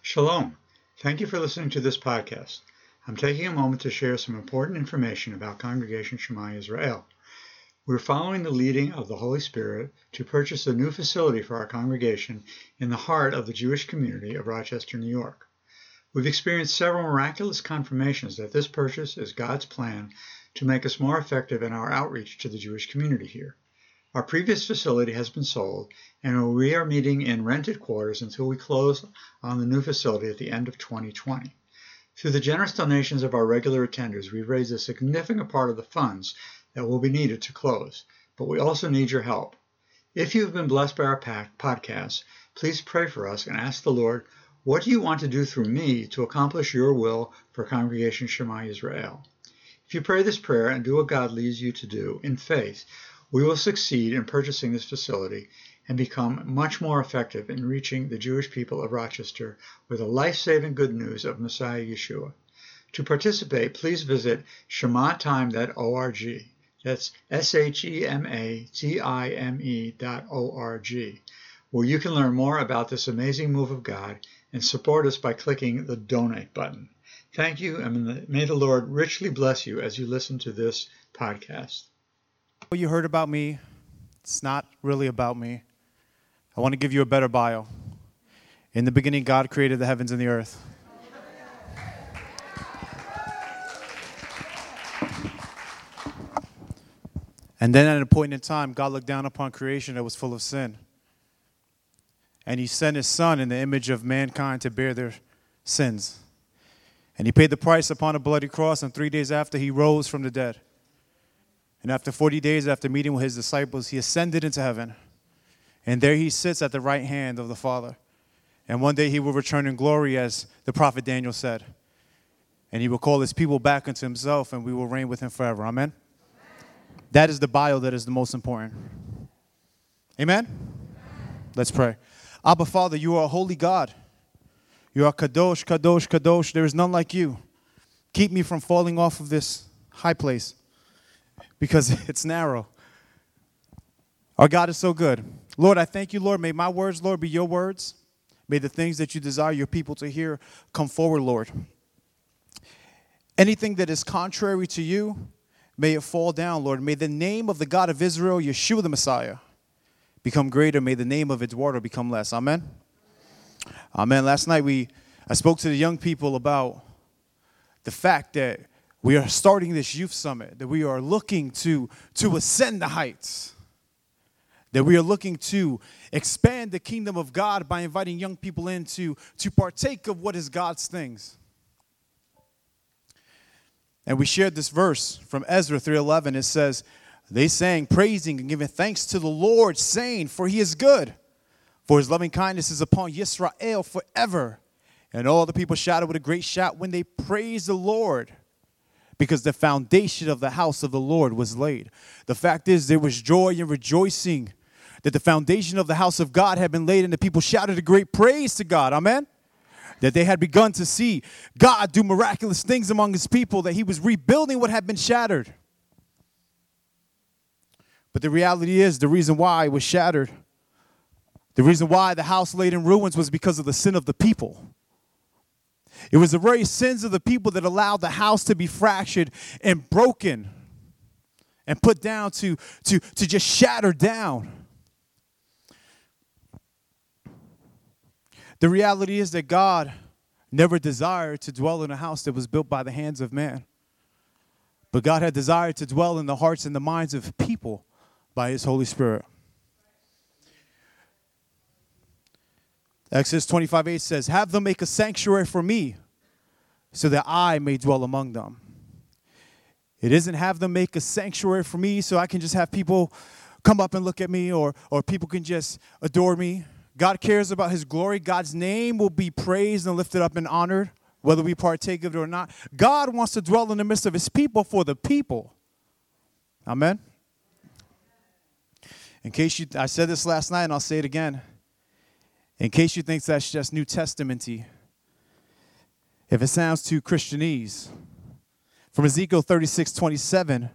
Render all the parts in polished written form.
Shalom. Thank you for listening to this podcast. I'm taking a moment to share some important information about Congregation Shema Israel. We're following the leading of the Holy Spirit to purchase a new facility for our congregation in the heart of the Jewish community of Rochester, New York. We've experienced several miraculous confirmations that this purchase is God's plan to make us more effective in our outreach to the Jewish community here. Our previous facility has been sold, and we are meeting in rented quarters until we close on the new facility at the end of 2020. Through the generous donations of our regular attenders, we've raised a significant part of the funds that will be needed to close, but we also need your help. If you've been blessed by our podcast, please pray for us and ask the Lord, what do you want to do through me to accomplish your will for Congregation Shema Israel? If you pray this prayer and do what God leads you to do in faith, we will succeed in purchasing this facility and become much more effective in reaching the Jewish people of Rochester with the life-saving good news of Messiah Yeshua. To participate, please visit shematime.org. That's SHEMATIME.org, where you can learn more about this amazing move of God and support us by clicking the donate button. Thank you, and may the Lord richly bless you as you listen to this podcast. What you heard about me, it's not really about me. I want to give you a better bio. In the beginning, God created the heavens and the earth. And then at a point in time, God looked down upon creation that was full of sin. And he sent his son in the image of mankind to bear their sins. And he paid the price upon a bloody cross, and 3 days after, he rose from the dead. And after 40 days, after meeting with his disciples, he ascended into heaven. And there he sits at the right hand of the Father. And one day he will return in glory, as the prophet Daniel said. And he will call his people back unto himself, and we will reign with him forever. Amen? That is the bio that is the most important. Amen? Let's pray. Abba, Father, you are a holy God. You are Kadosh, Kadosh, Kadosh. There is none like you. Keep me from falling off of this high place, because it's narrow. Our God is so good. Lord, I thank you, Lord. May my words, Lord, be your words. May the things that you desire your people to hear come forward, Lord. Anything that is contrary to you, may it fall down, Lord. May the name of the God of Israel, Yeshua the Messiah, become greater. May the name of its water become less. Amen? Amen. Last night I spoke to the young people about the fact that we are starting this youth summit, that we are looking to ascend the heights, that we are looking to expand the kingdom of God by inviting young people in to partake of what is God's things. And we shared this verse from Ezra 3:11. It says, they sang, praising and giving thanks to the Lord, saying, for he is good, for his loving kindness is upon Yisrael forever. And all the people shouted with a great shout when they praised the Lord, because the foundation of the house of the Lord was laid. The fact is, there was joy and rejoicing that the foundation of the house of God had been laid, and the people shouted a great praise to God. Amen? That they had begun to see God do miraculous things among his people, that he was rebuilding what had been shattered. But the reality is, the reason why it was shattered, the reason why the house laid in ruins was because of the sin of the people. It was the very sins of the people that allowed the house to be fractured and broken and put down to just shatter down. The reality is that God never desired to dwell in a house that was built by the hands of man. But God had desired to dwell in the hearts and the minds of people by his Holy Spirit. Exodus 25:8 says, have them make a sanctuary for me so that I may dwell among them. It isn't have them make a sanctuary for me so I can just have people come up and look at me, or people can just adore me. God cares about his glory. God's name will be praised and lifted up and honored, whether we partake of it or not. God wants to dwell in the midst of his people for the people. Amen? I said this last night and I'll say it again. In case you think that's just New Testament-y, if it sounds too Christianese, from Ezekiel 36:27,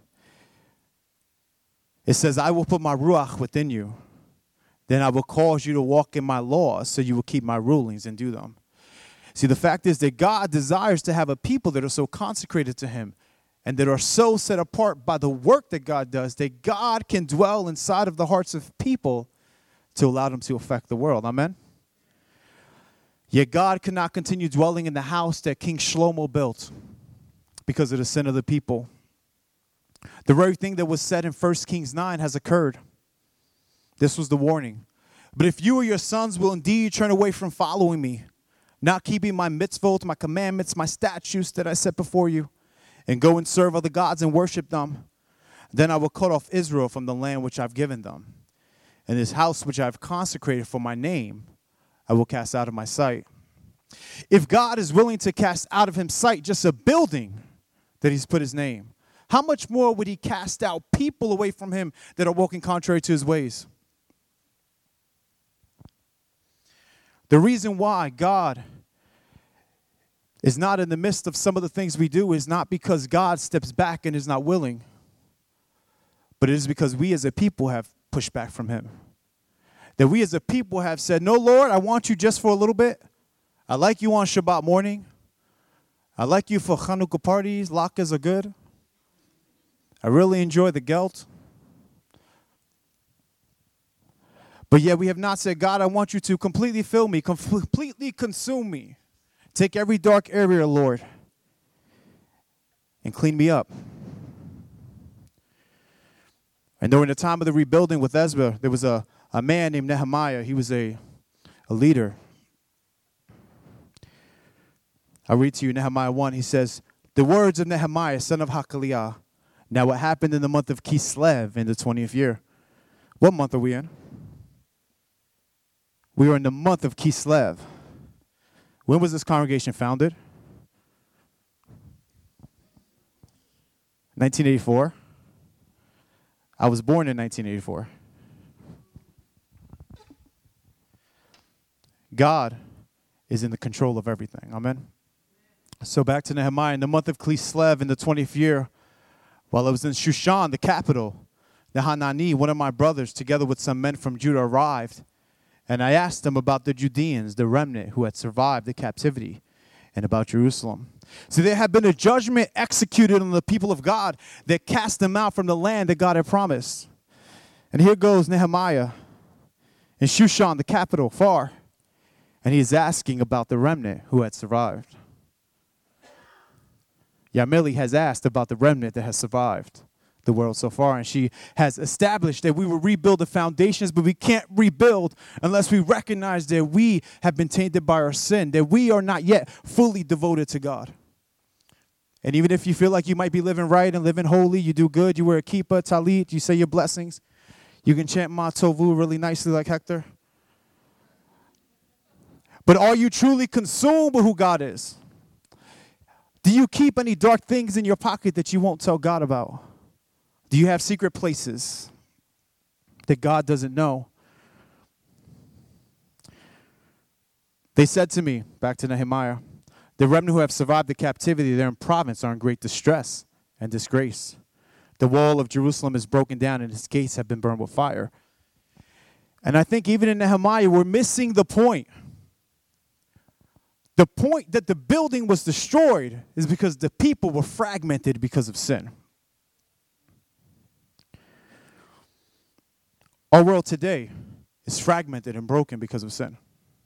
it says, I will put my ruach within you. Then I will cause you to walk in my laws, so you will keep my rulings and do them. See, the fact is that God desires to have a people that are so consecrated to him and that are so set apart by the work that God does that God can dwell inside of the hearts of people to allow them to affect the world. Amen? Yet God could not continue dwelling in the house that King Shlomo built because of the sin of the people. The very thing that was said in 1 Kings 9 has occurred. This was the warning. But if you or your sons will indeed turn away from following me, not keeping my mitzvot, my commandments, my statutes that I set before you, and go and serve other gods and worship them, then I will cut off Israel from the land which I've given them. And this house which I've consecrated for my name, I will cast out of my sight. If God is willing to cast out of his sight just a building that he's put his name, how much more would he cast out people away from him that are walking contrary to his ways? The reason why God is not in the midst of some of the things we do is not because God steps back and is not willing, but it is because we as a people have pushed back from him. That we as a people have said, no, Lord, I want you just for a little bit. I like you on Shabbat morning. I like you for Chanukah parties. Latkes are good. I really enjoy the gelt. But yet we have not said, God, I want you to completely fill me, completely consume me. Take every dark area, Lord, and clean me up. And during the time of the rebuilding with Ezra, there was a man named Nehemiah. He was a leader. I'll read to you Nehemiah 1. He says, the words of Nehemiah, son of Hakaliah. Now what happened in the month of Kislev in the 20th year? What month are we in? We are in the month of Kislev. When was this congregation founded? 1984. I was born in 1984. God is in the control of everything. Amen. So back to Nehemiah. In the month of Kislev in the 20th year, while I was in Shushan, the capital, the Hanani, one of my brothers, together with some men from Judah, arrived. And I asked them about the Judeans, the remnant who had survived the captivity, and about Jerusalem. So there had been a judgment executed on the people of God that cast them out from the land that God had promised. And here goes Nehemiah in Shushan, the capital, far. And he is asking about the remnant who had survived. Yamili has asked about the remnant that has survived the world so far, and she has established that we will rebuild the foundations, but we can't rebuild unless we recognize that we have been tainted by our sin, that we are not yet fully devoted to God. And even if you feel like you might be living right and living holy, you do good, you wear a kippah, talit, you say your blessings, you can chant Ma Tovu really nicely like Hector. But are you truly consumed with who God is? Do you keep any dark things in your pocket that you won't tell God about? Do you have secret places that God doesn't know? They said to me, back to Nehemiah, the remnant who have survived the captivity there in province are in great distress and disgrace. The wall of Jerusalem is broken down and its gates have been burned with fire. And I think even in Nehemiah, we're missing the point. The point that the building was destroyed is because the people were fragmented because of sin. Our world today is fragmented and broken because of sin.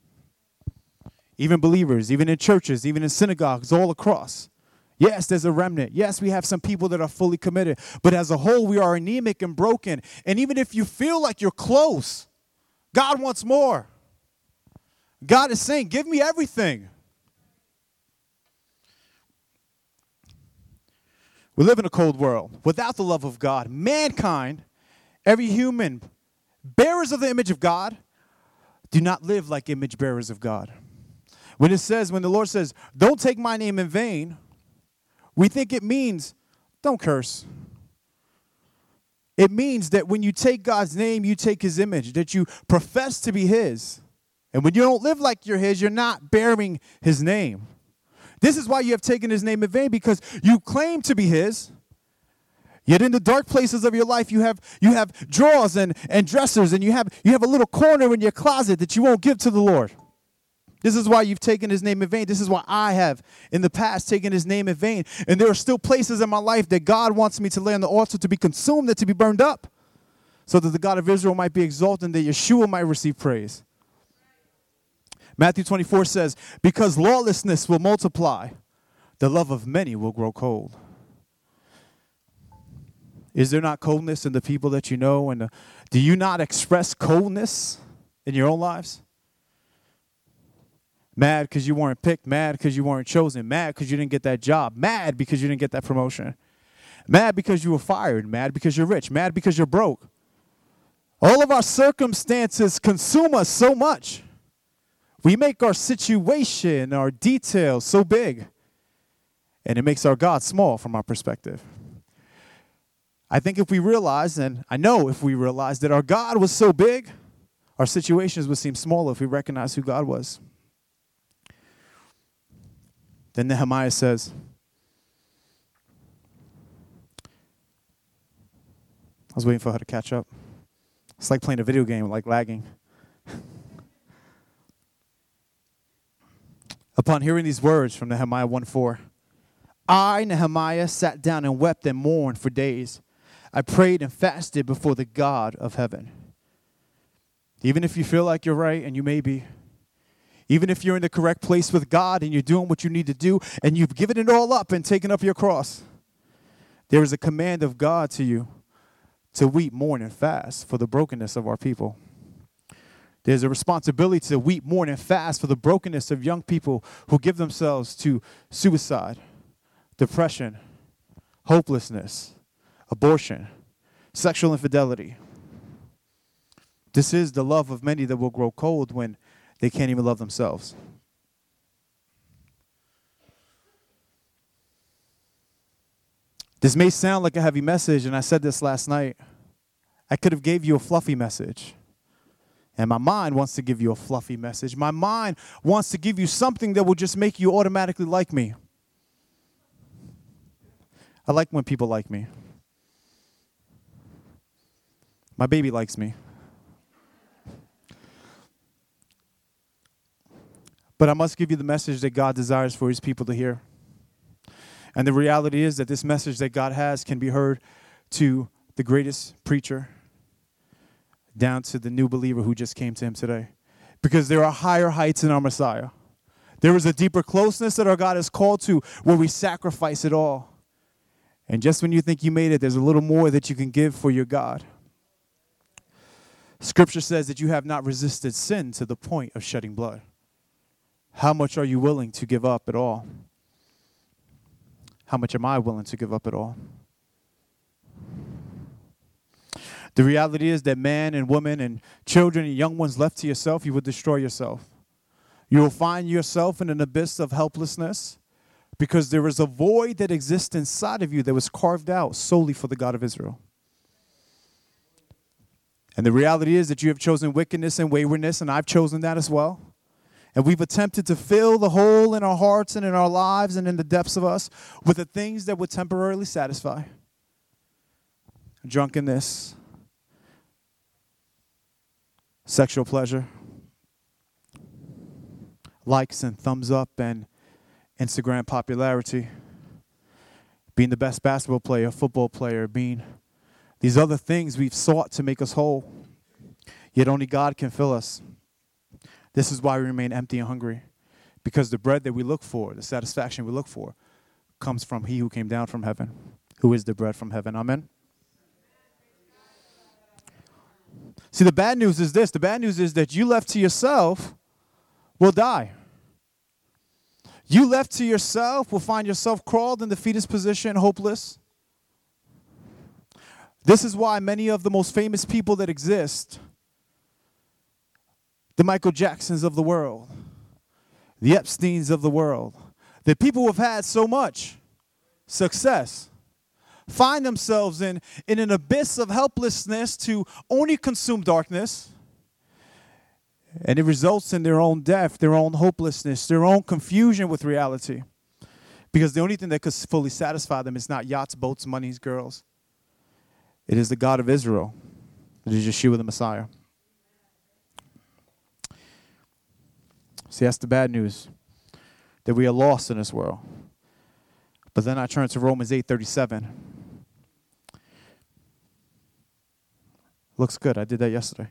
Even believers, even in churches, even in synagogues, all across. Yes, there's a remnant. Yes, we have some people that are fully committed. But as a whole, we are anemic and broken. And even if you feel like you're close, God wants more. God is saying, give me everything. We live in a cold world. Without the love of God, mankind, every human, bearers of the image of God, do not live like image bearers of God. When the Lord says, don't take my name in vain, we think it means, don't curse. It means that when you take God's name, you take his image, that you profess to be his. And when you don't live like you're his, you're not bearing his name. This is why you have taken his name in vain, because you claim to be his. Yet in the dark places of your life, you have drawers and dressers, and you have a little corner in your closet that you won't give to the Lord. This is why you've taken his name in vain. This is why I have in the past taken his name in vain. And there are still places in my life that God wants me to lay on the altar to be consumed and to be burned up, so that the God of Israel might be exalted and that Yeshua might receive praise. Matthew 24 says, because lawlessness will multiply, the love of many will grow cold. Is there not coldness in the people that you know? And do you not express coldness in your own lives? Mad because you weren't picked, mad because you weren't chosen, mad because you didn't get that job, mad because you didn't get that promotion, mad because you were fired, mad because you're rich, mad because you're broke. All of our circumstances consume us so much. We make our situation, our details so big, and it makes our God small from our perspective. I think if we realize, and I know if we realize that our God was so big, our situations would seem smaller if we recognize who God was. Then Nehemiah says, I was waiting for her to catch up. It's like playing a video game, like lagging. Upon hearing these words from Nehemiah 1:4, I, Nehemiah, sat down and wept and mourned for days. I prayed and fasted before the God of heaven. Even if you feel like you're right, and you may be, even if you're in the correct place with God and you're doing what you need to do and you've given it all up and taken up your cross, there is a command of God to you to weep, mourn, and fast for the brokenness of our people. There's a responsibility to weep, mourn, and fast for the brokenness of young people who give themselves to suicide, depression, hopelessness, abortion, sexual infidelity. This is the love of many that will grow cold when they can't even love themselves. This may sound like a heavy message, and I said this last night. I could have gave you a fluffy message. And my mind wants to give you a fluffy message. My mind wants to give you something that will just make you automatically like me. I like when people like me. My baby likes me. But I must give you the message that God desires for his people to hear. And the reality is that this message that God has can be heard to the greatest preacher down to the new believer who just came to him today. Because there are higher heights in our Messiah. There is a deeper closeness that our God is called to where we sacrifice it all. And just when you think you made it, there's a little more that you can give for your God. Scripture says that you have not resisted sin to the point of shedding blood. How much are you willing to give up at all? How much am I willing to give up at all? The reality is that man and woman and children and young ones left to yourself, you will destroy yourself. You will find yourself in an abyss of helplessness because there is a void that exists inside of you that was carved out solely for the God of Israel. And the reality is that you have chosen wickedness and waywardness, and I've chosen that as well. And we've attempted to fill the hole in our hearts and in our lives and in the depths of us with the things that would temporarily satisfy. Drunkenness, sexual pleasure, likes and thumbs up and Instagram popularity, being the best basketball player, football player, being these other things we've sought to make us whole. Yet only God can fill us. This is why we remain empty and hungry, because the bread that we look for, the satisfaction we look for, comes from he who came down from heaven, who is the bread from heaven. Amen? See, the bad news is this. The bad news is that you left to yourself will die. You left to yourself will find yourself crawled in the fetus position, hopeless. This is why many of the most famous people that exist, the Michael Jacksons of the world, the Epsteins of the world, the people who have had so much success, find themselves in an abyss of helplessness to only consume darkness. And it results in their own death, their own hopelessness, their own confusion with reality. Because the only thing that could fully satisfy them is not yachts, boats, monies, girls. It is the God of Israel. It is Yeshua the Messiah. See, that's the bad news, that we are lost in this world. But then I turn to Romans 8:37. Looks good. I did that yesterday.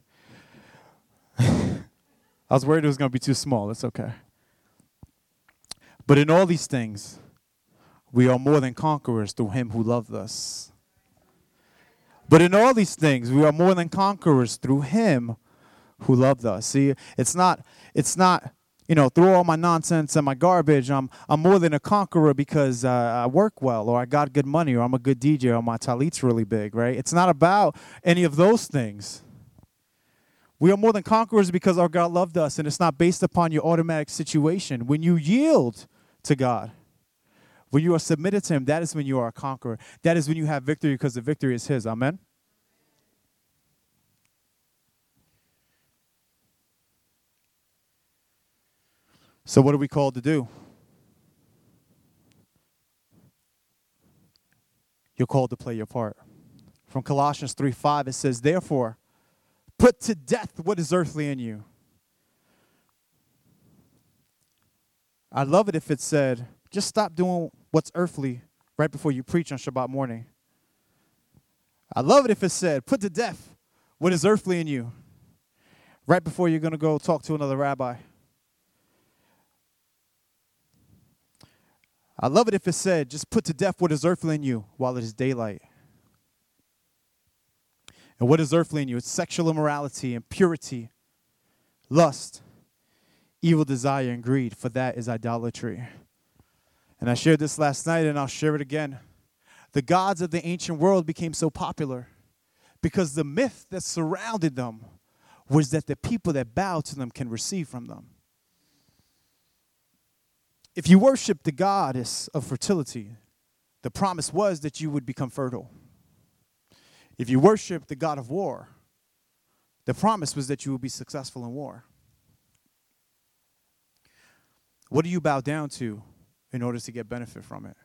I was worried it was going to be too small. It's okay. But in all these things, we are more than conquerors through him who loved us. But in all these things, we are more than conquerors through him who loved us. See, it's not, through all my nonsense and my garbage, I'm more than a conqueror because I work well, or I got good money, or I'm a good DJ, or my talit's really big, right? It's not about any of those things. We are more than conquerors because our God loved us, and it's not based upon your automatic situation. When you yield to God, when you are submitted to him, that is when you are a conqueror. That is when you have victory because the victory is his. Amen? So what are we called to do? You're called to play your part. From Colossians 3:5, it says, therefore, put to death what is earthly in you. I'd love it if it said, just stop doing what's earthly right before you preach on Shabbat morning. I'd love it if it said, put to death what is earthly in you right before you're going to go talk to another rabbi. I'd love it if it said, just put to death what is earthly in you while it is daylight. And what is earthly in you? It's sexual immorality, impurity, lust, evil desire, and greed, for that is idolatry. And I shared this last night, and I'll share it again. The gods of the ancient world became so popular because the myth that surrounded them was that the people that bow to them can receive from them. If you worship the goddess of fertility, the promise was that you would become fertile. If you worship the god of war, the promise was that you would be successful in war. What do you bow down to in order to get benefit from it?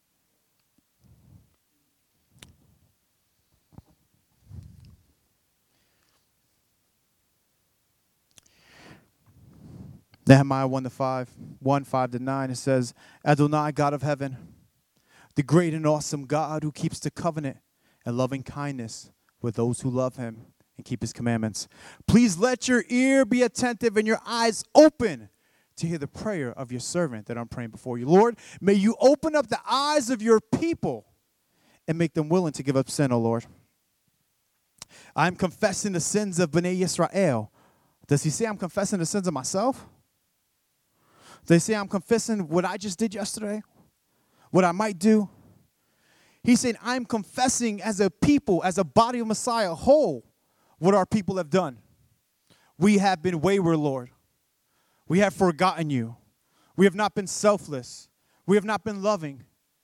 Nehemiah 1:5-9, it says, Adonai, God of heaven, the great and awesome God who keeps the covenant and loving kindness with those who love him and keep his commandments. Please let your ear be attentive and your eyes open to hear the prayer of your servant that I'm praying before you. Lord, may you open up the eyes of your people and make them willing to give up sin, O Lord. I'm confessing the sins of Bnei Yisrael. Does he say I'm confessing the sins of myself? They say I'm confessing what I just did yesterday, what I might do. He's saying I'm confessing as a people, as a body of Messiah, whole, what our people have done. We have been wayward, Lord. We have forgotten you. We have not been selfless. We have not been loving.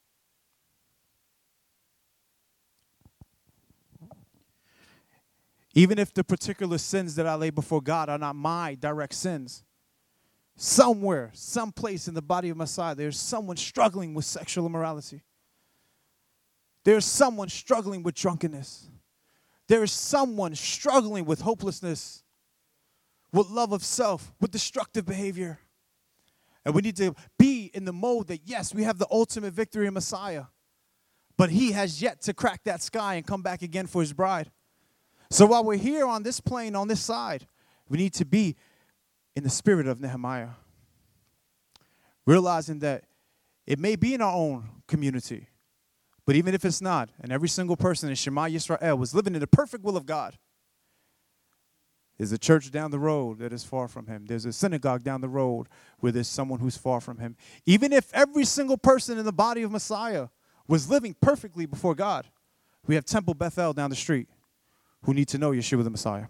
Even if the particular sins that I lay before God are not my direct sins, somewhere, someplace in the body of Messiah, there's someone struggling with sexual immorality. There's someone struggling with drunkenness. There is someone struggling with hopelessness, with love of self, with destructive behavior. And we need to be in the mode that, yes, we have the ultimate victory in Messiah, but he has yet to crack that sky and come back again for his bride. So while we're here on this plane, on this side, we need to be in the spirit of Nehemiah, realizing that it may be in our own community, but even if it's not, and every single person in Shema Yisrael was living in the perfect will of God, there's a church down the road that is far from him. There's a synagogue down the road where there's someone who's far from him. Even if every single person in the body of Messiah was living perfectly before God, we have Temple Bethel down the street who need to know Yeshua the Messiah.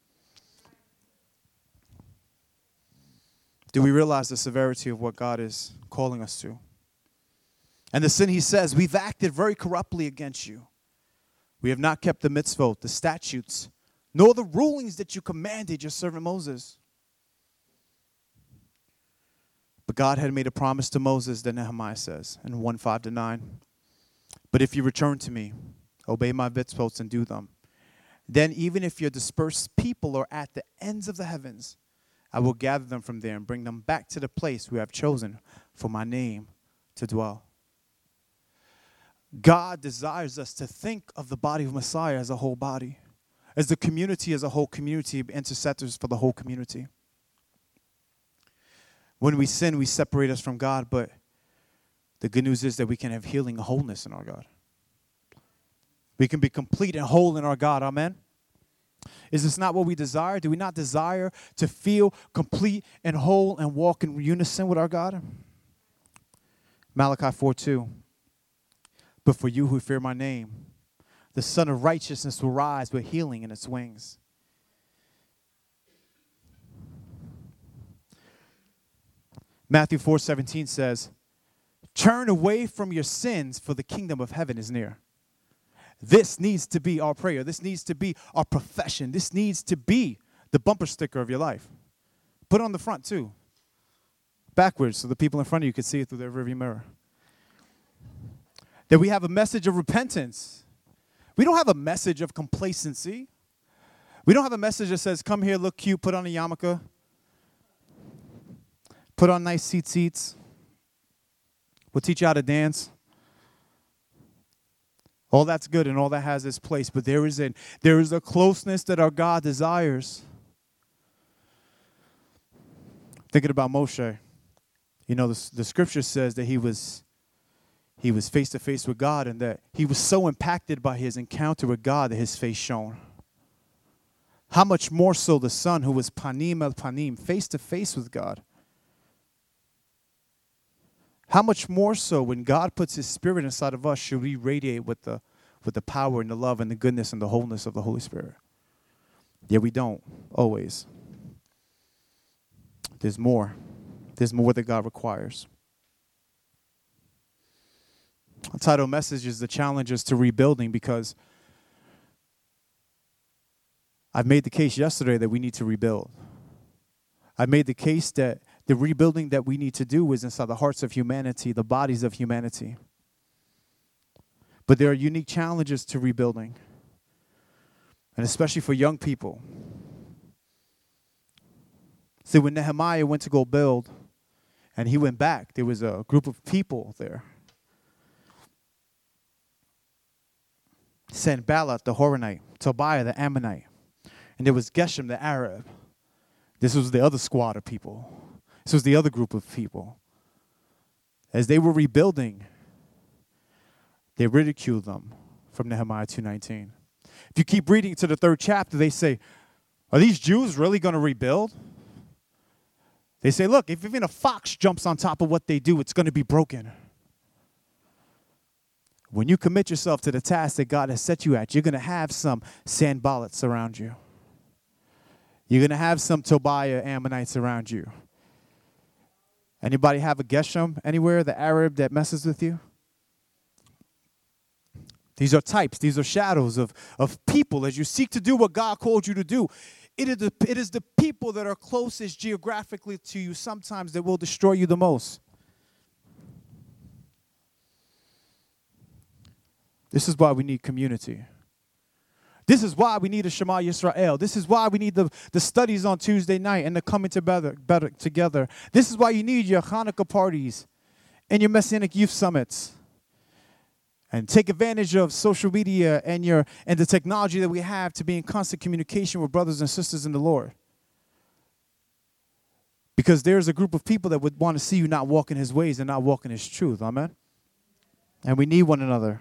Do we realize the severity of what God is calling us to? And the sin, he says, we've acted very corruptly against you. We have not kept the mitzvot, the statutes, nor the rulings that you commanded your servant Moses. But God had made a promise to Moses that Nehemiah says in 1:5-9. But if you return to me, obey my mitzvot and do them, then even if your dispersed people are at the ends of the heavens, I will gather them from there and bring them back to the place we have chosen for my name to dwell. God desires us to think of the body of Messiah as a whole body, as the community as a whole community of intercessors for the whole community. When we sin, we separate us from God, but the good news is that we can have healing and wholeness in our God. We can be complete and whole in our God. Amen? Is this not what we desire? Do we not desire to feel complete and whole and walk in unison with our God? Malachi 4:2. But for you who fear my name, the Son of Righteousness will rise with healing in its wings. Matthew 4:17 says, turn away from your sins, for the kingdom of heaven is near. This needs to be our prayer. This needs to be our profession. This needs to be the bumper sticker of your life. Put it on the front too. Backwards so the people in front of you can see it through their rearview mirror. That we have a message of repentance. We don't have a message of complacency. We don't have a message that says, come here, look cute, put on a yarmulke. Put on nice seats. We'll teach you how to dance. All that's good and all that has its place, but there is a closeness that our God desires. Thinking about Moshe, you know, the scripture says that he was face to face with God, and that he was so impacted by his encounter with God that his face shone. How much more so the Son, who was panim el panim, face to face with God? How much more so when God puts his Spirit inside of us should we radiate with the power and the love and the goodness and the wholeness of the Holy Spirit? Yet we don't always. There's more. There's more that God requires. The title message is The Challenges to Rebuilding, because I've made the case yesterday that we need to rebuild. I made the case that the rebuilding that we need to do is inside the hearts of humanity, the bodies of humanity. But there are unique challenges to rebuilding, and especially for young people. See, when Nehemiah went to go build, and he went back, there was a group of people there. Sanballat the Horonite, Tobiah the Ammonite, and there was Geshem the Arab. This was the other squad of people. This was the other group of people. As they were rebuilding, they ridiculed them from Nehemiah 2:19. If you keep reading to the 3rd chapter, they say, are these Jews really going to rebuild? They say, look, if even a fox jumps on top of what they do, it's going to be broken. When you commit yourself to the task that God has set you at, you're going to have some Sanballats around you. You're going to have some Tobiah Ammonites around you. Anybody have a Geshem anywhere, the Arab that messes with you? These are types, these are shadows of people as you seek to do what God called you to do. It is the people that are closest geographically to you sometimes that will destroy you the most. This is why we need community. This is why we need a Shema Yisrael. This is why we need the studies on Tuesday night and the coming together. This is why you need your Hanukkah parties and your Messianic Youth Summits. And take advantage of social media and the technology that we have to be in constant communication with brothers and sisters in the Lord. Because there's a group of people that would want to see you not walk in his ways and not walk in his truth. Amen? And we need one another.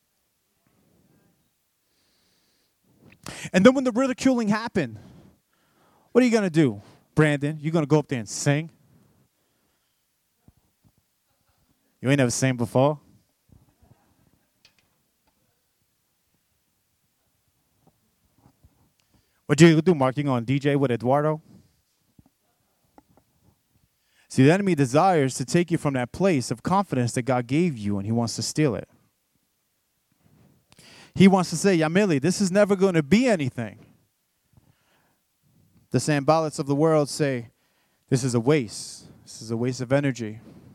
And then when the ridiculing happened, what are you going to do, Brandon? You going to go up there and sing? You ain't never sang before? What you going to do, Mark? You going to DJ with Eduardo? See, the enemy desires to take you from that place of confidence that God gave you, and he wants to steal it. He wants to say, Yamili, this is never going to be anything. The Sanballats of the world say, this is a waste. This is a waste of energy.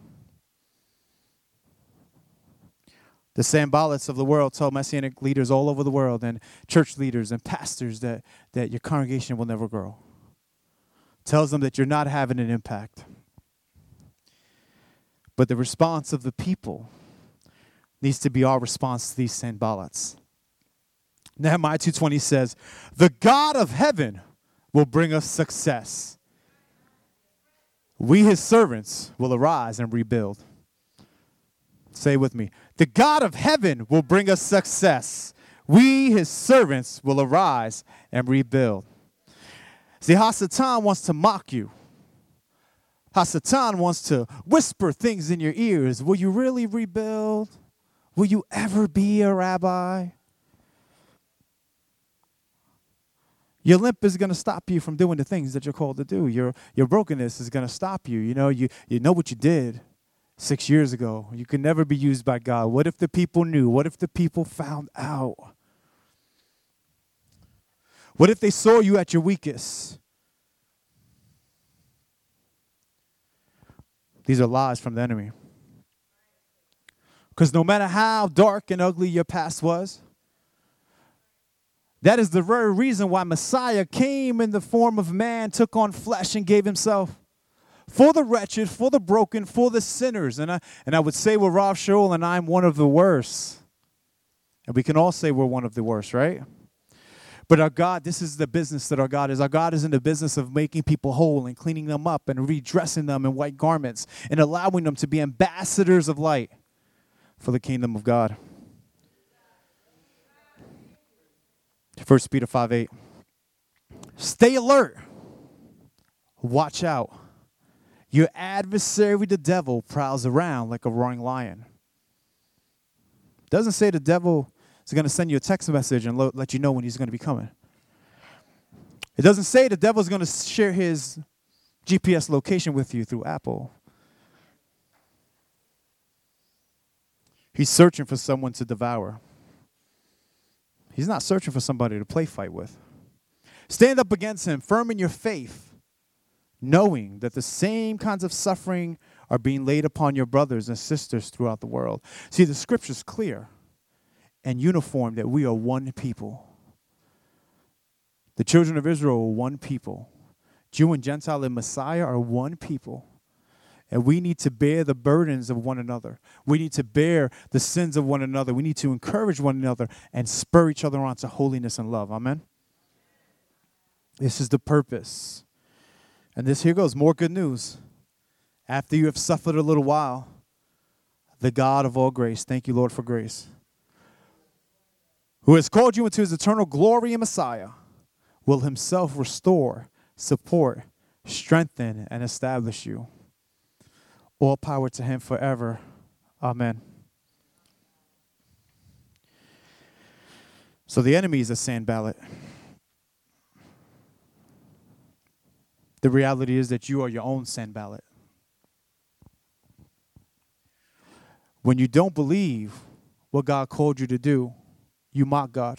The Sanballats of the world tell Messianic leaders all over the world and church leaders and pastors that your congregation will never grow. tells them that you're not having an impact. But the response of the people needs to be our response to these Sanballats. Nehemiah 2:20 says, the God of heaven will bring us success. We, his servants, will arise and rebuild. Say it with me. The God of heaven will bring us success. We, his servants, will arise and rebuild. See, Hasatan wants to mock you. Hasatan wants to whisper things in your ears. Will you really rebuild? Will you ever be a rabbi? Your limp is going to stop you from doing the things that you're called to do. Your brokenness is going to stop you. You know what you did 6 years ago. You can never be used by God. What if the people knew? What if the people found out? What if they saw you at your weakest? These are lies from the enemy. Because no matter how dark and ugly your past was, that is the very reason why Messiah came in the form of man, took on flesh, and gave himself for the wretched, for the broken, for the sinners. And I would say with Rav Shaul and I'm one of the worst. And we can all say we're one of the worst, right? But our God, this is the business that our God is. Our God is in the business of making people whole and cleaning them up and redressing them in white garments and allowing them to be ambassadors of light for the kingdom of God. 1 Peter 5:8. Stay alert. Watch out. Your adversary, the devil, prowls around like a roaring lion. It doesn't say the devil is going to send you a text message and let you know when he's going to be coming. It doesn't say the devil is going to share his GPS location with you through Apple. He's searching for someone to devour. He's not searching for somebody to play fight with. Stand up against him, firm in your faith, knowing that the same kinds of suffering are being laid upon your brothers and sisters throughout the world. See, the scripture's clear and uniform that we are one people. The children of Israel are one people. Jew and Gentile and Messiah are one people. And we need to bear the burdens of one another. We need to bear the sins of one another. We need to encourage one another and spur each other on to holiness and love. Amen? This is the purpose. And here goes, more good news. After you have suffered a little while, the God of all grace, thank you, Lord, for grace, who has called you into his eternal glory in Messiah, will himself restore, support, strengthen, and establish you. All power to him forever. Amen. So the enemy is a Sanballat. The reality is that you are your own Sanballat. When you don't believe what God called you to do, you mock God.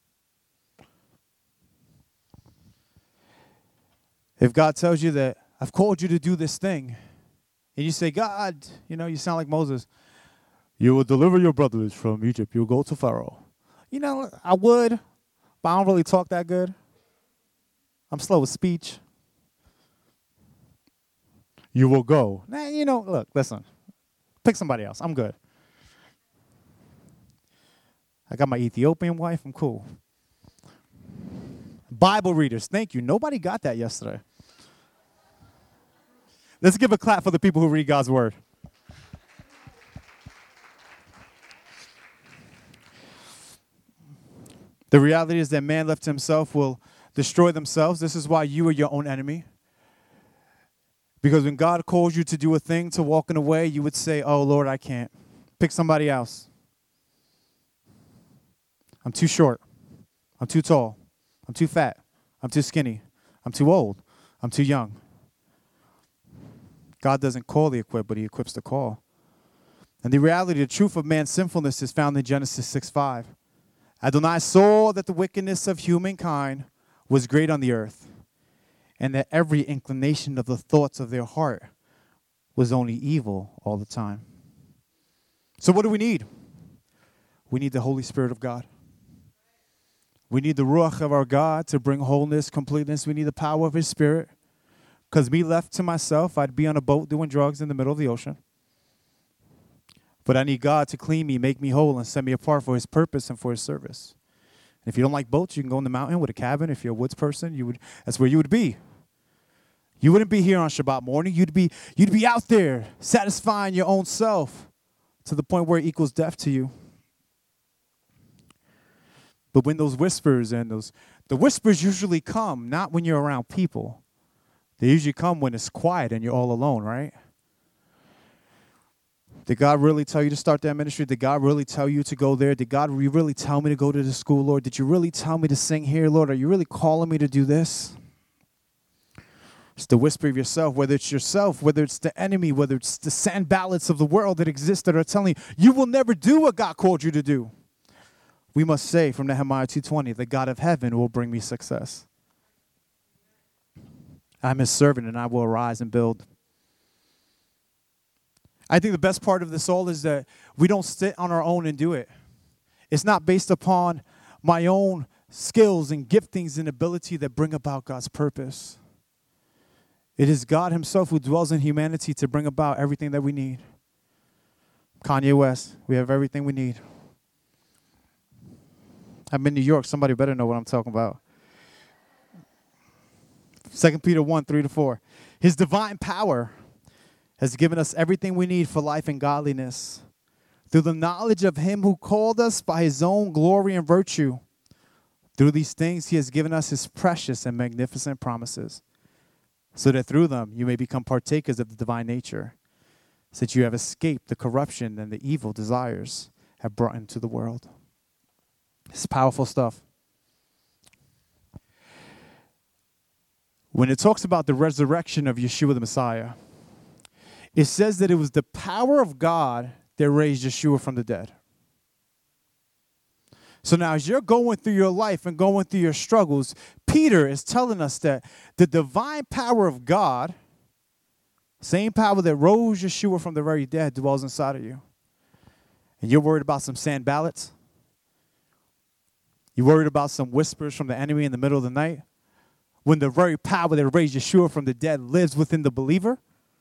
If God tells you that I've called you to do this thing, and you say, God, you sound like Moses. You will deliver your brothers from Egypt. You'll go to Pharaoh. I would, but I don't really talk that good. I'm slow with speech. You will go. Look, listen. Pick somebody else. I'm good. I got my Ethiopian wife. I'm cool. Bible readers, thank you. Nobody got that yesterday. Let's give a clap for the people who read God's word. The reality is that man left to himself will destroy themselves. This is why you are your own enemy. Because when God calls you to do a thing, to walk in a way, you would say, oh, Lord, I can't. Pick somebody else. I'm too short. I'm too tall. I'm too fat. I'm too skinny. I'm too old. I'm too young. God doesn't call the equipped, but he equips the call. And the reality, the truth of man's sinfulness is found in Genesis 6:5. Adonai saw that the wickedness of humankind was great on the earth, and that every inclination of the thoughts of their heart was only evil all the time. So what do we need? We need the Holy Spirit of God. We need the Ruach of our God to bring wholeness, completeness. We need the power of his Spirit. Because me left to myself, I'd be on a boat doing drugs in the middle of the ocean. But I need God to clean me, make me whole, and set me apart for his purpose and for his service. And if you don't like boats, you can go in the mountain with a cabin. If you're a woods person, that's where you would be. You wouldn't be here on Shabbat morning. You'd be out there satisfying your own self to the point where it equals death to you. But when those whispers the whispers usually come not when you're around people. They usually come when it's quiet and you're all alone, right? Did God really tell you to start that ministry? Did God really tell you to go there? Did God really tell me to go to the school, Lord? Did you really tell me to sing here, Lord? Are you really calling me to do this? It's the whisper of yourself, whether it's yourself, whether it's the enemy, whether it's the sandballots of the world that exist that are telling you, you will never do what God called you to do. We must say from Nehemiah 2:20, the God of heaven will bring me success. I'm his servant and I will arise and build. I think the best part of this all is that we don't sit on our own and do it. It's not based upon my own skills and giftings and ability that bring about God's purpose. It is God himself who dwells in humanity to bring about everything that we need. Kanye West, we have everything we need. I'm in New York. Somebody better know what I'm talking about. 2 Peter 1:3-4. His divine power has given us everything we need for life and godliness through the knowledge of him who called us by his own glory and virtue. Through these things he has given us his precious and magnificent promises, so that through them you may become partakers of the divine nature, so that you have escaped the corruption and the evil desires have brought into the world. It's powerful stuff. When it talks about the resurrection of Yeshua the Messiah, it says that it was the power of God that raised Yeshua from the dead. So now as you're going through your life and going through your struggles, Peter is telling us that the divine power of God, same power that rose Yeshua from the very dead, dwells inside of you. And you're worried about some sandballots? You're worried about some whispers from the enemy in the middle of the night? When the very power that raised Yeshua from the dead lives within the believer?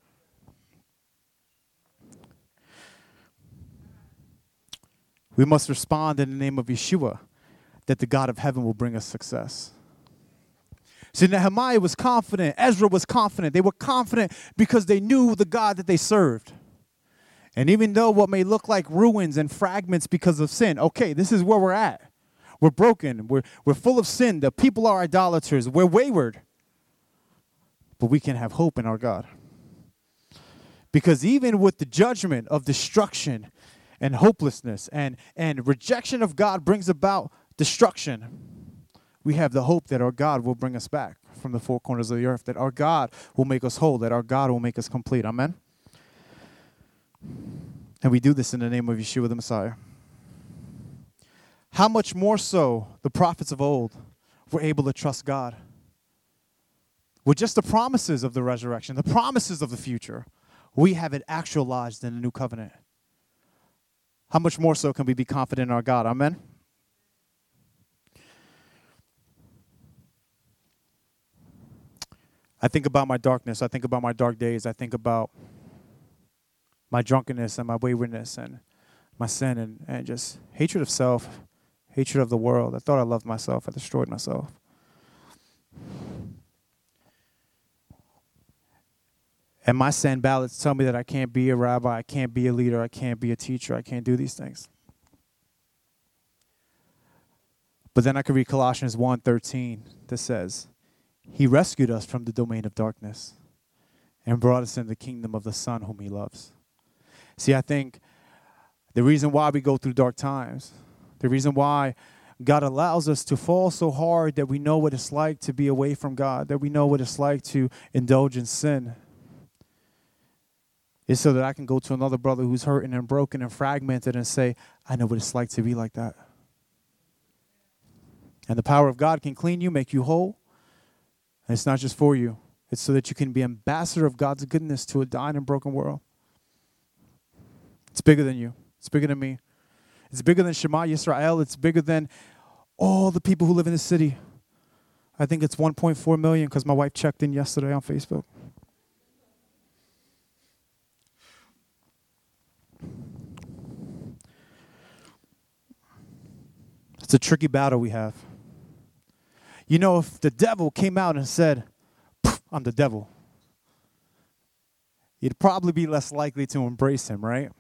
We must respond in the name of Yeshua, that the God of heaven will bring us success. See, Nehemiah was confident. Ezra was confident. They were confident because they knew the God that they served. And even though what may look like ruins and fragments because of sin, okay, this is where we're at. We're broken. We're full of sin. The people are idolaters. We're wayward. But we can have hope in our God. Because even with the judgment of destruction and hopelessness and rejection of God brings about destruction, we have the hope that our God will bring us back from the four corners of the earth, that our God will make us whole, that our God will make us complete. Amen? And we do this in the name of Yeshua the Messiah. How much more so the prophets of old were able to trust God with just the promises of the resurrection, the promises of the future. We have it actualized in the new covenant. How much more so can we be confident in our God? Amen? I think about my darkness. I think about my dark days. I think about my drunkenness and my waywardness and my sin and just hatred of self, hatred of the world. I thought I loved myself. I destroyed myself. And my sandballots tell me that I can't be a rabbi, I can't be a leader, I can't be a teacher, I can't do these things. But then I can read Colossians 1:13 that says, he rescued us from the domain of darkness and brought us into the kingdom of the Son whom he loves. See, I think the reason why we go through dark times, the reason why God allows us to fall so hard that we know what it's like to be away from God, that we know what it's like to indulge in sin, is so that I can go to another brother who's hurting and broken and fragmented and say, I know what it's like to be like that. And the power of God can clean you, make you whole. And it's not just for you. It's so that you can be ambassador of God's goodness to a dying and broken world. It's bigger than you. It's bigger than me. It's bigger than Shema Yisrael. It's bigger than all the people who live in the city. I think it's 1.4 million because my wife checked in yesterday on Facebook. It's a tricky battle we have. You know, if the devil came out and said, I'm the devil, you'd probably be less likely to embrace him, right?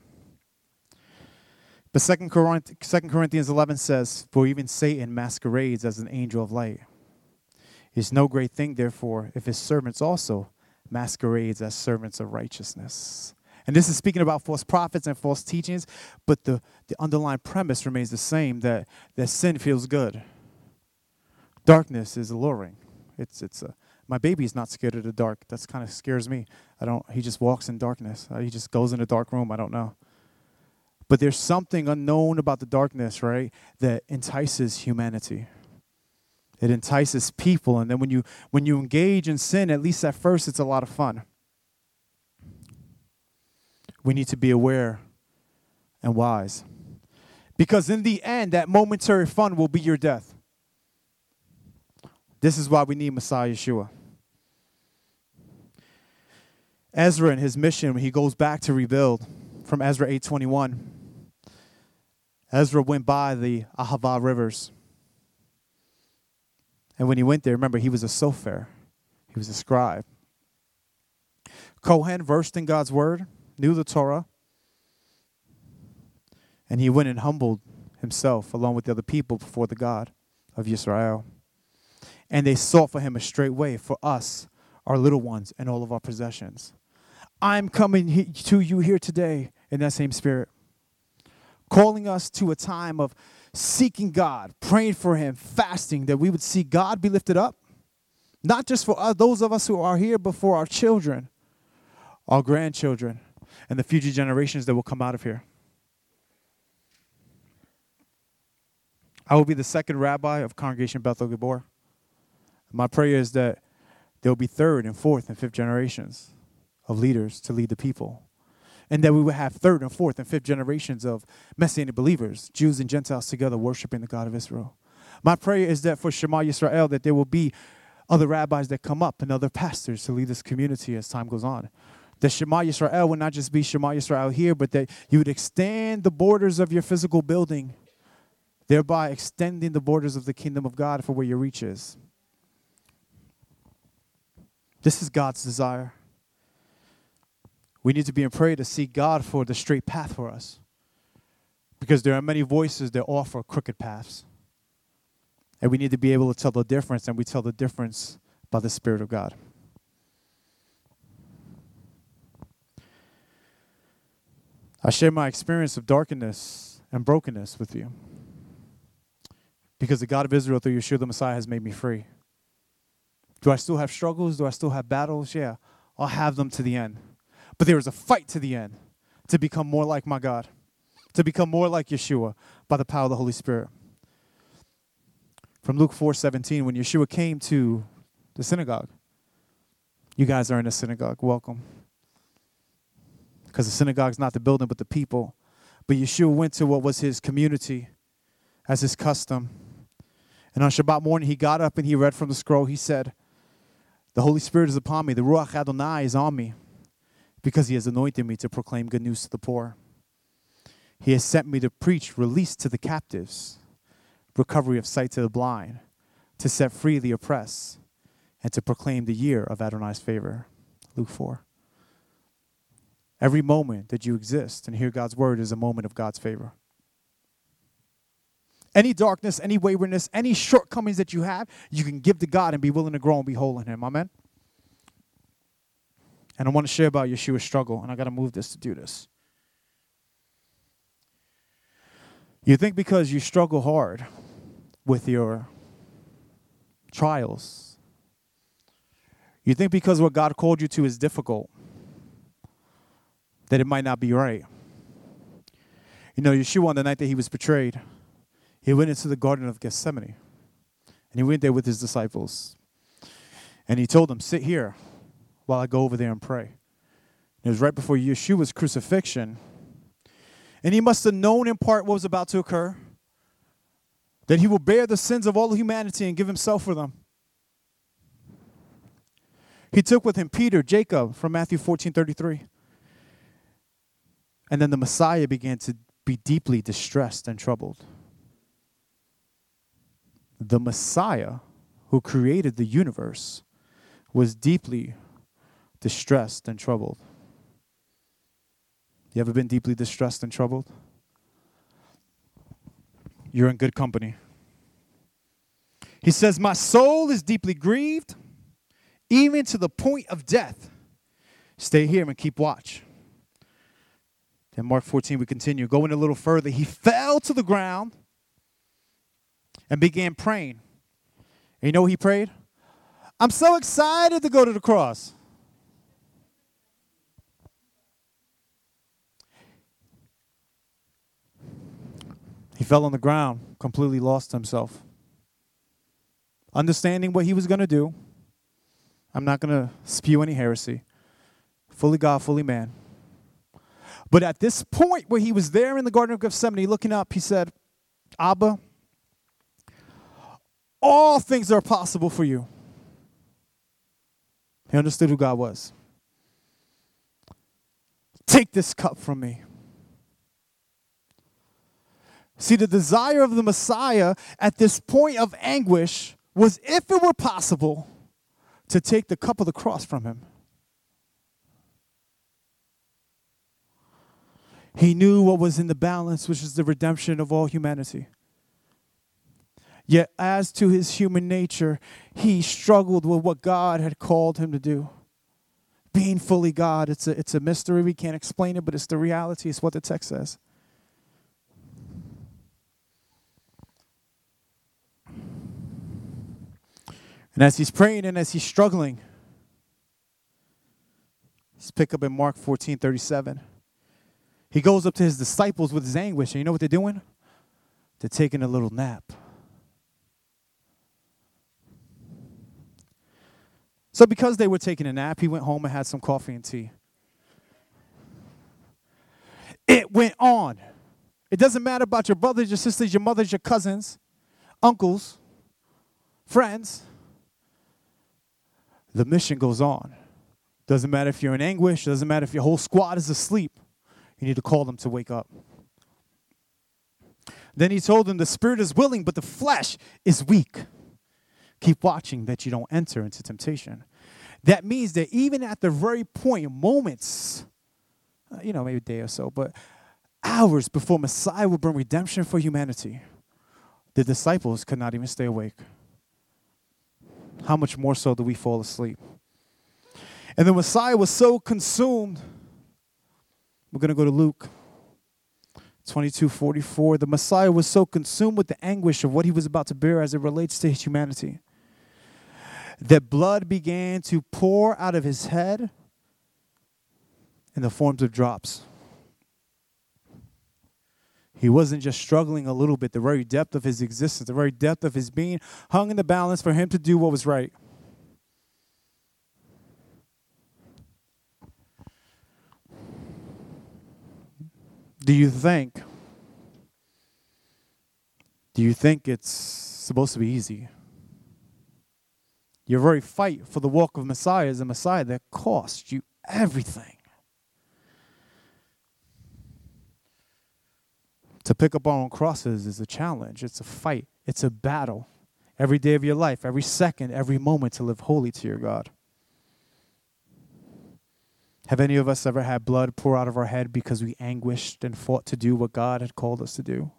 But 2 Corinthians 11 says, for even Satan masquerades as an angel of light. It's no great thing, therefore, if his servants also masquerades as servants of righteousness. And this is speaking about false prophets and false teachings, but the underlying premise remains the same, that sin feels good. Darkness is alluring. My baby is not scared of the dark. That's kind of scares me. He just walks in darkness. He just goes in a dark room. I don't know. But there's something unknown about the darkness, right, that entices humanity. It entices people. And then when you engage in sin, at least at first, it's a lot of fun. We need to be aware and wise. Because in the end, that momentary fun will be your death. This is why we need Messiah Yeshua. Ezra in his mission, when he goes back to rebuild, from Ezra 8:21, Ezra went by the Ahava rivers. And when he went there, remember, he was a sofer. He was a scribe. Kohen, versed in God's word, knew the Torah. And he went and humbled himself along with the other people before the God of Israel. And they sought for him a straight way for us, our little ones, and all of our possessions. I'm coming to you here today in that same spirit, calling us to a time of seeking God, praying for him, fasting, that we would see God be lifted up, not just for those of us who are here, but for our children, our grandchildren, and the future generations that will come out of here. I will be the second rabbi of Congregation Bethel Gibor. My prayer is that there will be third and fourth and fifth generations of leaders to lead the people. And that we will have third and fourth and fifth generations of Messianic believers, Jews and Gentiles together worshiping the God of Israel. My prayer is that for Shema Yisrael, that there will be other rabbis that come up and other pastors to lead this community as time goes on. That Shema Yisrael would not just be Shema Yisrael here, but that you would extend the borders of your physical building, thereby extending the borders of the kingdom of God for where your reach is. This is God's desire. We need to be in prayer to seek God for the straight path for us. Because there are many voices that offer crooked paths. And we need to be able to tell the difference, and we tell the difference by the Spirit of God. I share my experience of darkness and brokenness with you. Because the God of Israel, through Yeshua the Messiah, has made me free. Do I still have struggles? Do I still have battles? Yeah, I'll have them to the end. But there is a fight to the end to become more like my God, to become more like Yeshua by the power of the Holy Spirit. From Luke 4:17, when Yeshua came to the synagogue, you guys are in the synagogue, welcome. Because the synagogue is not the building, but the people. But Yeshua went to what was his community as his custom. And on Shabbat morning, he got up and he read from the scroll. He said, the Holy Spirit is upon me. The Ruach Adonai is on me because he has anointed me to proclaim good news to the poor. He has sent me to preach release to the captives, recovery of sight to the blind, to set free the oppressed, and to proclaim the year of Adonai's favor. Luke 4. Every moment that you exist and hear God's word is a moment of God's favor. Any darkness, any waywardness, any shortcomings that you have, you can give to God and be willing to grow and be whole in him. Amen? And I want to share about Yeshua's struggle, and I got to move this to do this. You think because you struggle hard with your trials, you think because what God called you to is difficult, that it might not be right. You know, Yeshua, on the night that he was betrayed, he went into the Garden of Gethsemane. And he went there with his disciples. And he told them, sit here while I go over there and pray. And it was right before Yeshua's crucifixion. And he must have known in part what was about to occur. That he will bear the sins of all humanity and give himself for them. He took with him Peter, Jacob, from Matthew 14:33. And then the Messiah began to be deeply distressed and troubled. the Messiah who created the universe was deeply distressed and troubled. You ever been deeply distressed and troubled? You're in good company. He says, my soul is deeply grieved, even to the point of death. Stay here and keep watch. In Mark 14, we continue. Going a little further, he fell to the ground and began praying. And you know what he prayed? I'm so excited to go to the cross. He fell on the ground, completely lost himself. Understanding what he was going to do. I'm not going to spew any heresy. Fully God, fully man. But at this point where he was there in the Garden of Gethsemane looking up, he said, Abba, all things are possible for you. He understood who God was. Take this cup from me. See, the desire of the Messiah at this point of anguish was, if it were possible, to take the cup of the cross from him. He knew what was in the balance, which is the redemption of all humanity. Yet, as to his human nature, he struggled with what God had called him to do. Being fully God, it's a mystery. We can't explain it, but it's the reality. It's what the text says. And as he's praying and as he's struggling, let's pick up in Mark 14:37. He goes up to his disciples with his anguish, and you know what they're doing? They're taking a little nap. So because they were taking a nap, he went home and had some coffee and tea. It went on. It doesn't matter about your brothers, your sisters, your mothers, your cousins, uncles, friends. The mission goes on. Doesn't matter if you're in anguish. Doesn't matter if your whole squad is asleep. You need to call them to wake up. Then he told them the spirit is willing, but the flesh is weak. Keep watching that you don't enter into temptation. That means that even at the very point, moments, maybe a day or so, but hours before Messiah would bring redemption for humanity, the disciples could not even stay awake. How much more so do we fall asleep? And the Messiah was so consumed. We're going to go to Luke 22:44. The Messiah was so consumed with the anguish of what he was about to bear as it relates to his humanity that blood began to pour out of his head in the forms of drops. He wasn't just struggling a little bit. The very depth of his existence, the very depth of his being hung in the balance for him to do what was right. Do you think it's supposed to be easy? Your very fight for the walk of Messiah is a Messiah that cost you everything. To pick up our own crosses is a challenge. It's a fight. It's a battle. Every day of your life, every second, every moment to live holy to your God. Have any of us ever had blood pour out of our head because we anguished and fought to do what God had called us to do?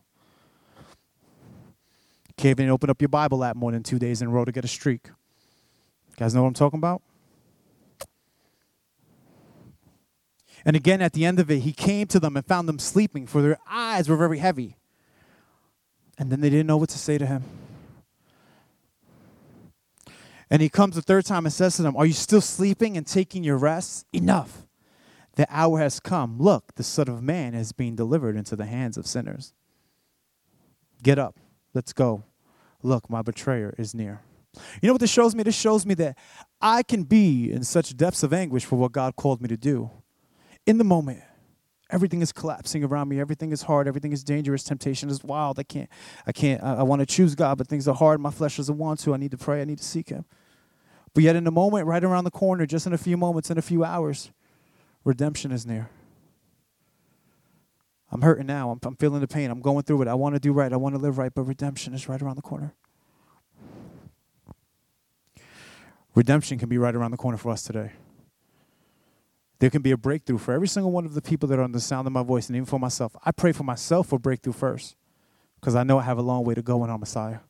Can't even open up your Bible app more than 2 days in a row to get a streak. You guys know what I'm talking about? And again, at the end of it, he came to them and found them sleeping, for their eyes were very heavy. And then they didn't know what to say to him. And he comes the third time and says to them, are you still sleeping and taking your rest? Enough. The hour has come. Look, the Son of Man is being delivered into the hands of sinners. Get up. Let's go. Look, my betrayer is near. You know what this shows me? This shows me that I can be in such depths of anguish for what God called me to do. In the moment, everything is collapsing around me. Everything is hard. Everything is dangerous. Temptation is wild. I want to choose God, but things are hard. My flesh doesn't want to. I need to pray. I need to seek him. But yet in the moment, right around the corner, just in a few moments, in a few hours, redemption is near. I'm hurting now. I'm feeling the pain. I'm going through it. I want to do right. I want to live right, but redemption is right around the corner. Redemption can be right around the corner for us today. There can be a breakthrough for every single one of the people that are on the sound of my voice, and even for myself. I pray for myself for breakthrough first, because I know I have a long way to go in our Messiah.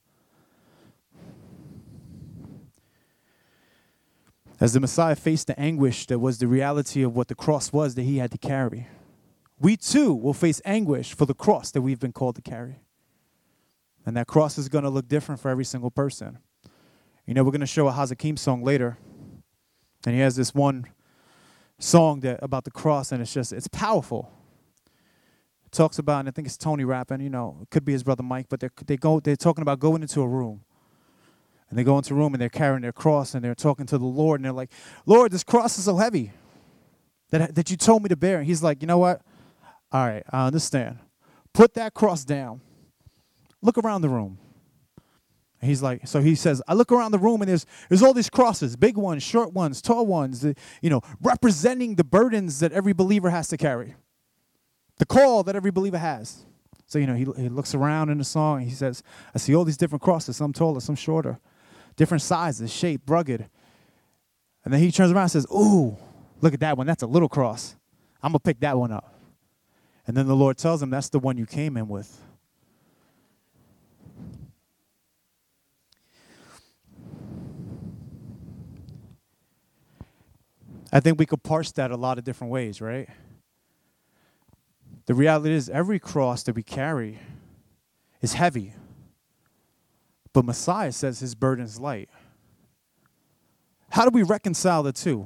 As the Messiah faced the anguish that was the reality of what the cross was that he had to carry, we too will face anguish for the cross that we've been called to carry. And that cross is going to look different for every single person. You know, we're going to show a Hazakim song later, and he has this one song about the cross, and it's powerful. It talks about, and I think it's Tony rapping, you know, it could be his brother Mike, but they're talking about going into a room. And they go into a room and they're carrying their cross and they're talking to the Lord and they're like, Lord, this cross is so heavy that you told me to bear. And he's like, you know what? All right, I understand. Put that cross down. Look around the room. And he's like, so he says, I look around the room and there's all these crosses, big ones, short ones, tall ones, representing the burdens that every believer has to carry. The call that every believer has. So, he looks around in the song and he says, I see all these different crosses, some taller, some shorter. Different sizes, shape, rugged. And then he turns around and says, ooh, look at that one. That's a little cross. I'm going to pick that one up. And then the Lord tells him, that's the one you came in with. I think we could parse that a lot of different ways, right? The reality is every cross that we carry is heavy. But Messiah says his burden is light. How do we reconcile the two?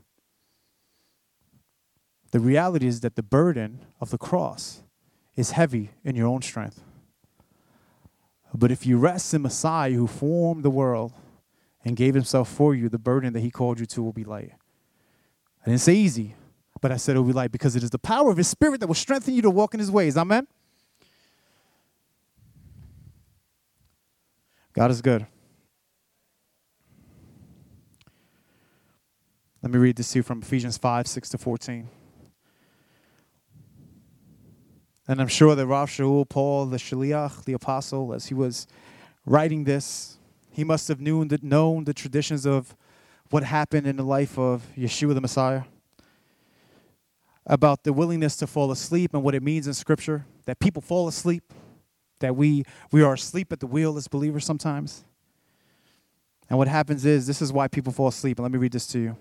The reality is that the burden of the cross is heavy in your own strength. But if you rest in Messiah who formed the world and gave himself for you, the burden that he called you to will be light. I didn't say easy, but I said it will be light because it is the power of his Spirit that will strengthen you to walk in his ways. Amen? God is good. Let me read this to you from Ephesians 5, 6-14. And I'm sure that Rav Shaul, Paul, the Shaliach, the apostle, as he was writing this, he must have known the traditions of what happened in the life of Yeshua the Messiah, about the willingness to fall asleep and what it means in Scripture, that people fall asleep, that we are asleep at the wheel as believers sometimes. And what happens is, this is why people fall asleep. And let me read this to you.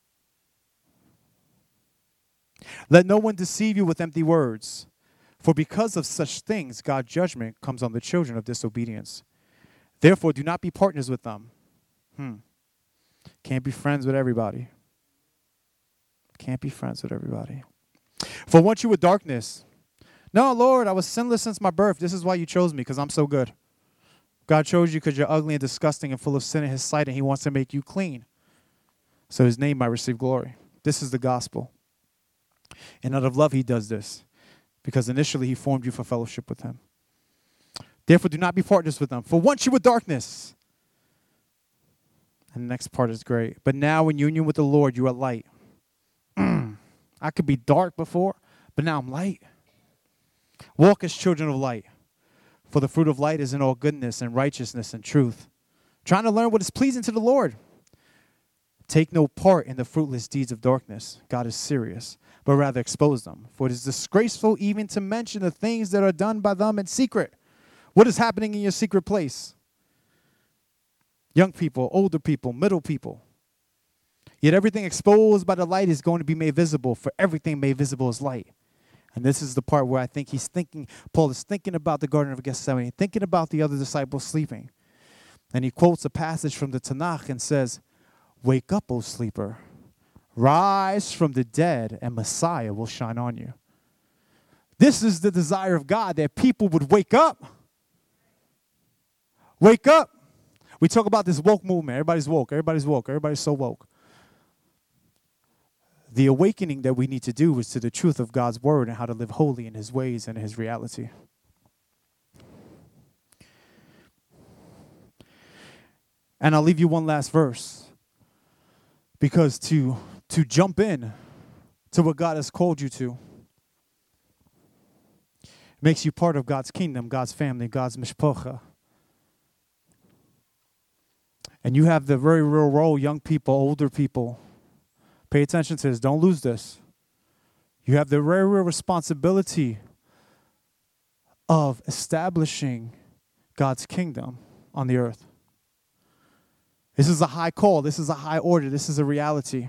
Let no one deceive you with empty words, for because of such things, God's judgment comes on the children of disobedience. Therefore, do not be partners with them. Can't be friends with everybody. Can't be friends with everybody. For once you were darkness. No, Lord, I was sinless since my birth. This is why you chose me, because I'm so good. God chose you because you're ugly and disgusting and full of sin in his sight, and he wants to make you clean, so his name might receive glory. This is the gospel. And out of love he does this, because initially he formed you for fellowship with him. Therefore, do not be partners with them. For once you were darkness. And the next part is great. But now in union with the Lord, you are light. I could be dark before, but now I'm light. Walk as children of light. For the fruit of light is in all goodness and righteousness and truth. Trying to learn what is pleasing to the Lord. Take no part in the fruitless deeds of darkness. God is serious, but rather expose them. For it is disgraceful even to mention the things that are done by them in secret. What is happening in your secret place? Young people, older people, middle people. Yet everything exposed by the light is going to be made visible, for everything made visible is light. And this is the part where I think Paul is thinking about the Garden of Gethsemane, thinking about the other disciples sleeping. And he quotes a passage from the Tanakh and says, "Wake up, O sleeper, rise from the dead, and Messiah will shine on you." This is the desire of God, that people would wake up. Wake up. We talk about this woke movement. Everybody's woke. Everybody's woke. Everybody's so woke. The awakening that we need to do is to the truth of God's word and how to live holy in his ways and his reality. And I'll leave you one last verse, because to jump in to what God has called you to makes you part of God's kingdom, God's family, God's mishpocha. And you have the very real role, young people, older people. Pay attention to this. Don't lose this. You have the very real responsibility of establishing God's kingdom on the earth. This is a high call. This is a high order. This is a reality.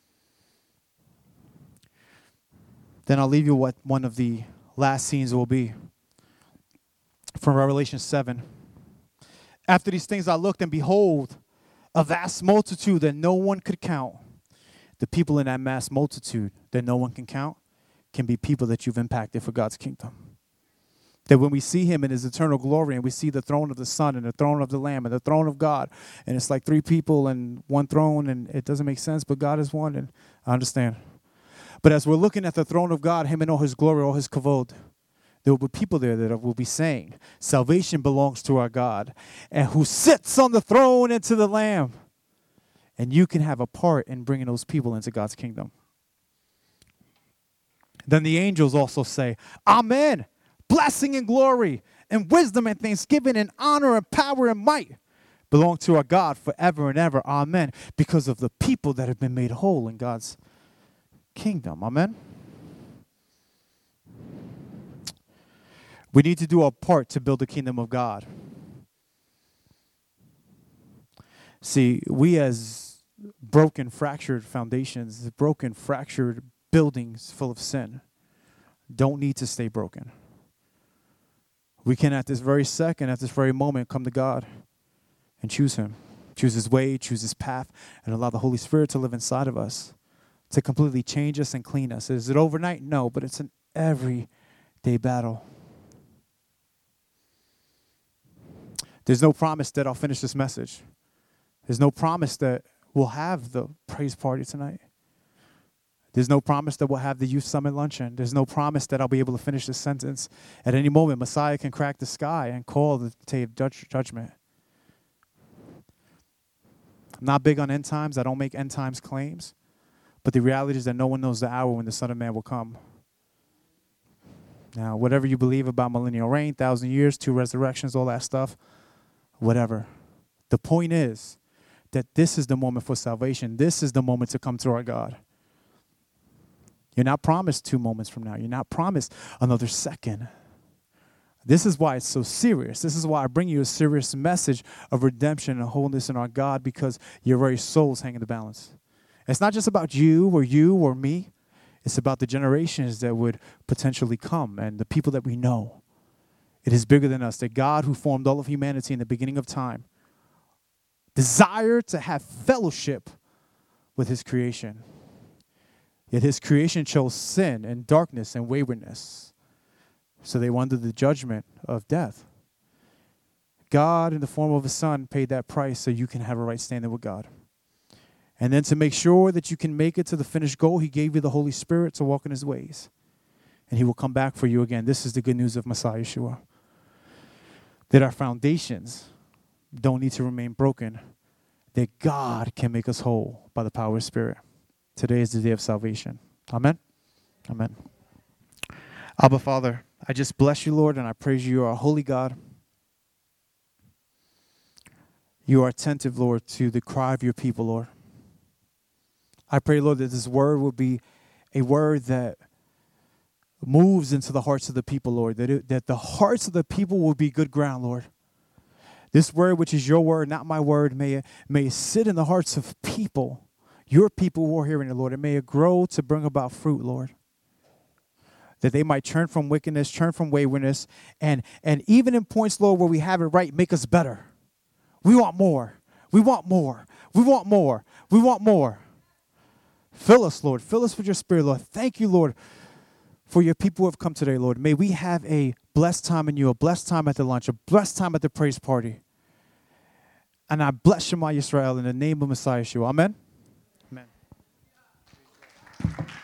Then I'll leave you what one of the last scenes will be. From Revelation 7. After these things I looked, and behold, a vast multitude that no one could count. The people in that mass multitude that no one can count can be people that you've impacted for God's kingdom. That when we see him in his eternal glory and we see the throne of the Son and the throne of the Lamb and the throne of God, and it's like three people and one throne, and it doesn't make sense, but God is one, and I understand. But as we're looking at the throne of God, him in all his glory, all his kavod, there will be people there that will be saying, salvation belongs to our God, and who sits on the throne and to the Lamb. And you can have a part in bringing those people into God's kingdom. Then the angels also say, Amen, blessing and glory and wisdom and thanksgiving and honor and power and might belong to our God forever and ever. Amen. Because of the people that have been made whole in God's kingdom. Amen. We need to do our part to build the kingdom of God. See, we as broken, fractured foundations, broken, fractured buildings full of sin, don't need to stay broken. We can at this very second, at this very moment, come to God and choose him. Choose his way, choose his path, and allow the Holy Spirit to live inside of us, to completely change us and clean us. Is it overnight? No, but it's an everyday battle. There's no promise that I'll finish this message. There's no promise that we'll have the praise party tonight. There's no promise that we'll have the youth summit luncheon. There's no promise that I'll be able to finish this sentence. At any moment, Messiah can crack the sky and call the day of judgment. I'm not big on end times. I don't make end times claims. But the reality is that no one knows the hour when the Son of Man will come. Now, whatever you believe about millennial reign, 1,000 years, 2 resurrections, all that stuff, whatever. The point is that this is the moment for salvation. This is the moment to come to our God. You're not promised 2 moments from now. You're not promised another second. This is why it's so serious. This is why I bring you a serious message of redemption and wholeness in our God, because your very souls hang in the balance. It's not just about you or me. It's about the generations that would potentially come and the people that we know. It is bigger than us. That God, who formed all of humanity in the beginning of time, desired to have fellowship with his creation. Yet his creation chose sin and darkness and waywardness. So they were under the judgment of death. God, in the form of his Son, paid that price so you can have a right standing with God. And then to make sure that you can make it to the finished goal, he gave you the Holy Spirit to walk in his ways. And he will come back for you again. This is the good news of Messiah Yeshua. That our foundations don't need to remain broken. That God can make us whole by the power of his Spirit. Today is the day of salvation. Amen? Amen. Abba, Father, I just bless you, Lord, and I praise you. You are a holy God. You are attentive, Lord, to the cry of your people, Lord. I pray, Lord, that this word will be a word that moves into the hearts of the people, Lord, that the hearts of the people will be good ground, Lord. This word, which is your word, not my word, may it sit in the hearts of people, your people who are hearing it, Lord, and may it grow to bring about fruit, Lord. That they might turn from wickedness, turn from waywardness, and even in points, Lord, where we have it right, make us better. We want more. We want more. We want more. We want more. Fill us, Lord. Fill us with your Spirit, Lord. Thank you, Lord, for your people who have come today, Lord. May we have a blessed time in you, a blessed time at the lunch, a blessed time at the praise party. And I bless Shema Yisrael in the name of Messiah Yeshua. Amen. Amen.